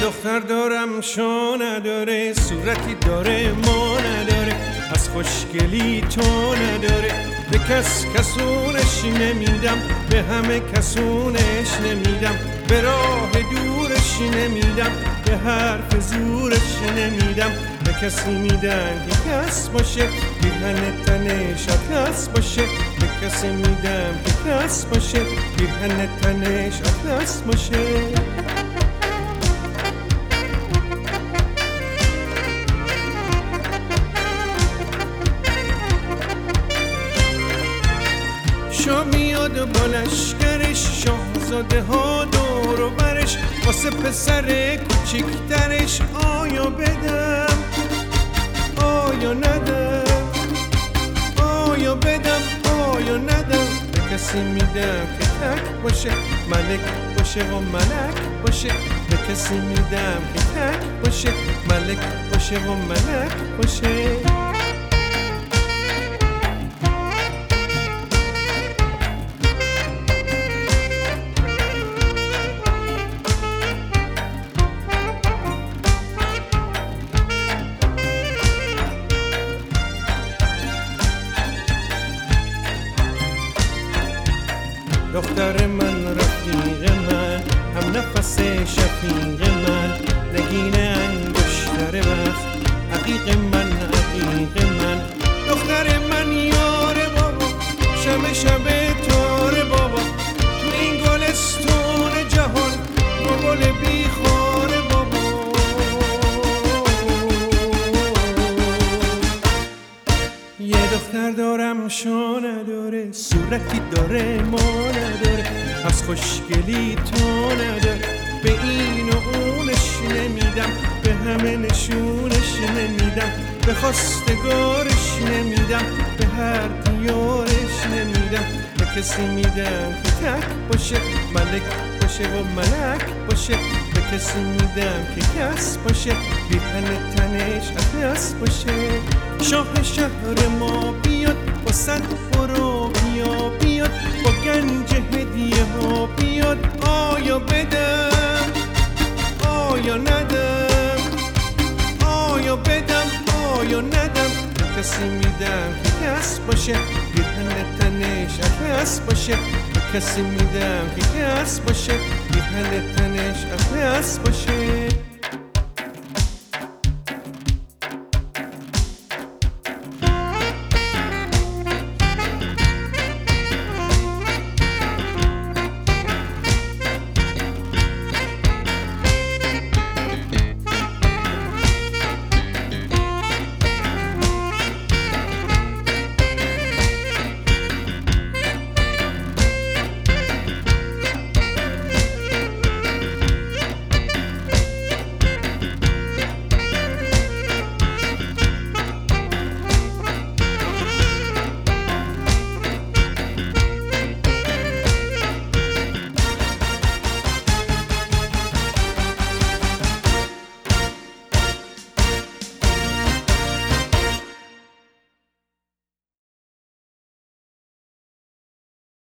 دختر دارم شو نداره، صورتی داره ما نداره، از خوشگلی تو نداره. به کس کسونش نمیدم، به همه کسونش نمیدم، به راه دورش نمیدم، به حرف زورش نمیدم. به کسی میدم که کس باشه، پیرهن تنش اطلس باشه. به کسی میدم که کس باشه، پیرهن تنش اطلس باشه. شاه میاد و با لشکرش، شاهزاده ها دور و برش، واسه پسر کوچیکترش آیا بدم آیا ندم، آیا بدم آیا ندم. به کسی میدم که تک باشه، ملک باشه و ملک باشه. به کسی میدم که تک باشه، ملک باشه و ملک باشه. دختر من، رفیق من، هم نفس شفیق من، نگین انگشتر وقت، عقیق من عقیق من. دختر من یار بابا، شب شب تار بابا، تو این گلستون جهان با گل بیخار بابا. یه دختر دارم شو نداره، صورتی داره ما نداره، از خوشگلی تو نداره. به این و اونش نمیدم، به همه نشونش نمیدم، به خواستگارش نمیدم، به هر دیارش نمیدم. به کسی میدم که تک باشه، ملک باشه و ملک باشه. به کسی میدم که کس باشه، پیرهن تنش اطلس باشه. شاه شهر ما بیاد، با صد برو بیا بیاد، با گنج هدیه ها بیاد. آیا بدم آیا ندم، آیا بدم آیا ندم. به کسی میدم که کس باشه، پیرهن تنش اطلس باشه. به کسی میدم که کس باشه، پیرهن تنش اطلس باشه.